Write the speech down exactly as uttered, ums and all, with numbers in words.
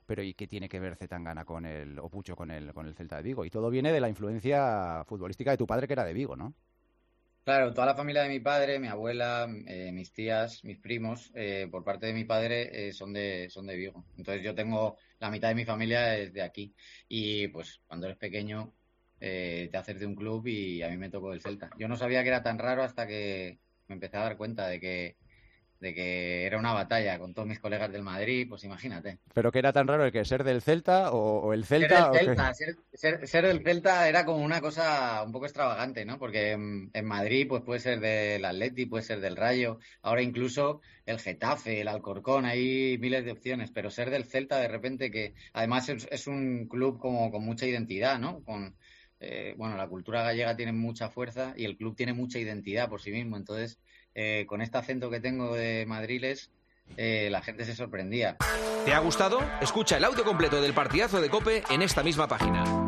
pero ¿y qué tiene que ver Zetangana con el, o Pucho con el, con el Celta de Vigo? Y todo viene de la influencia futbolística de tu padre, que era de Vigo, ¿no? Claro, toda la familia de mi padre, mi abuela, eh, mis tías, mis primos, eh, por parte de mi padre, eh, son de, son de Vigo. Entonces yo tengo, la mitad de mi familia es de aquí. Y pues cuando eres pequeño, eh, te haces de un club y a mí me tocó el Celta. Yo no sabía que era tan raro hasta que me empecé a dar cuenta de que, de que era una batalla con todos mis colegas del Madrid, pues imagínate. ¿Pero qué era tan raro el que ser del Celta o, o el Ser del Celta o qué? Celta, ser, ser, ser del Celta era como una cosa un poco extravagante, ¿no? Porque en, en Madrid pues puede ser del Atleti, puede ser del Rayo, ahora incluso el Getafe, el Alcorcón, hay miles de opciones, pero ser del Celta de repente que además es, es un club como con mucha identidad, ¿no? Con, eh, bueno, la cultura gallega tiene mucha fuerza y el club tiene mucha identidad por sí mismo, entonces eh, con este acento que tengo de madriles, eh, la gente se sorprendía. ¿Te ha gustado? Escucha el audio completo del partidazo de COPE en esta misma página.